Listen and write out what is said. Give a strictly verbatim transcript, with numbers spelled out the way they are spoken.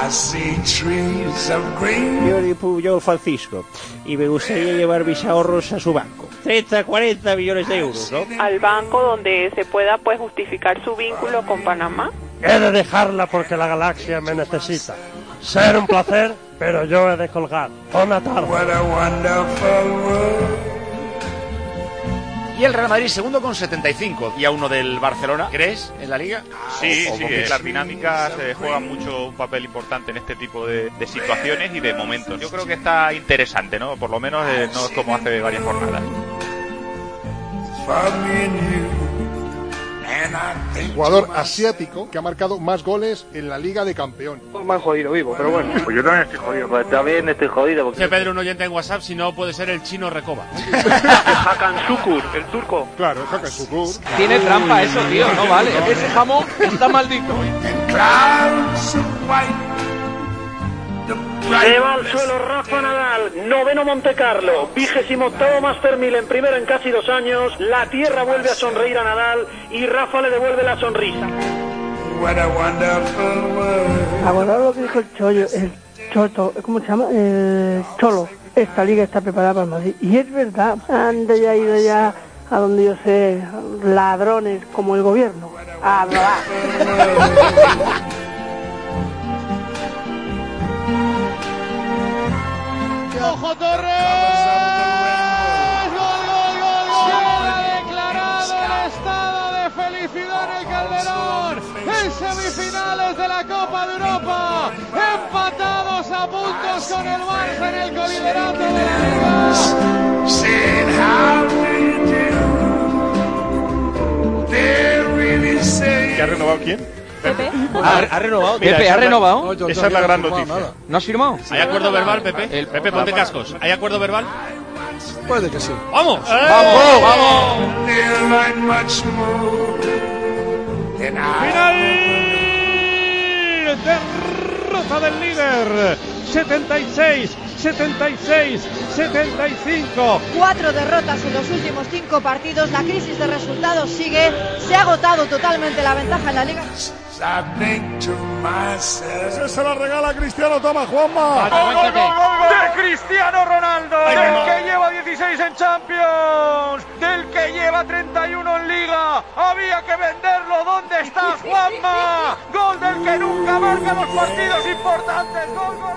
Yo le Puyol Francisco y me gustaría llevar mis ahorros a su banco. treinta, cuarenta millones de euros, ¿no? Al banco donde se pueda pues justificar su vínculo con Panamá. He de dejarla porque la galaxia me necesita. Ser un placer, pero yo he de colgar. Buena tarde. Y el Real Madrid segundo con setenta y cinco. Y a uno del Barcelona, ¿crees? ¿En la Liga? Sí, ¿O, o sí, porque... las dinámicas eh, juegan mucho un papel importante en este tipo de, de situaciones y de momentos. Yo creo que está interesante, ¿no? Por lo menos eh, no es como hace varias jornadas. Jugador asiático que ha marcado más goles en la Liga de Campeones. Me han jodido vivo, pero bueno. Pues yo también estoy jodido. Pues también estoy jodido. Porque... Dice Pedro un oyente en WhatsApp, si no puede ser el chino Recoba. Hakan Şükür, el turco. Claro, Hakan Şükür. Tiene trampa eso, tío, no vale. Ese jamón está maldito. Se va al suelo Rafa Nadal, noveno Monte Carlo, vigésimo octavo Master mil en primero en casi dos años. La tierra vuelve a sonreír a Nadal y Rafa le devuelve la sonrisa. Ahora lo que dijo el Chollo, el Choto, ¿cómo se llama? El Cholo. Esta liga está preparada para el Madrid. Y es verdad, han de ya ido ya a donde yo sé, ladrones como el gobierno. A robar. ¡Ojo Torres! ¡Gol, gol, gol, gol! Ha declarado el estado de felicidad en el Calderón. En semifinales de la Copa de Europa. Empatados a puntos con el Barça en el coliderato de la Liga. ¿Qué ha renovado quién? Pepe. ¿Ha, ha renovado? Mira, Pepe, ¿ha renovado? No, esa es la gran noticia. ¿No has firmado? ¿Hay acuerdo verbal, Pepe? El, Pepe, ponte cascos. ¿Hay acuerdo verbal? Puede que sí. ¡Vamos! ¡Eh! ¡Vamos! ¡Vamos! ¡Final! Derrota del líder. setenta y seis, setenta y seis, setenta y cinco. Cuatro derrotas en los últimos cinco partidos. La crisis de resultados sigue. Se ha agotado totalmente la ventaja en la Liga. Ese se la regala Cristiano, toma Juanma. ¡Gol, gol, gol, gol! ¡De Cristiano Ronaldo! ¡Del que lleva dieciséis en Champions! ¡Del que lleva treinta y uno en Liga! ¡Había que venderlo! ¿Dónde está Juanma? ¡Gol del que nunca marca los partidos importantes! ¡Gol, gol!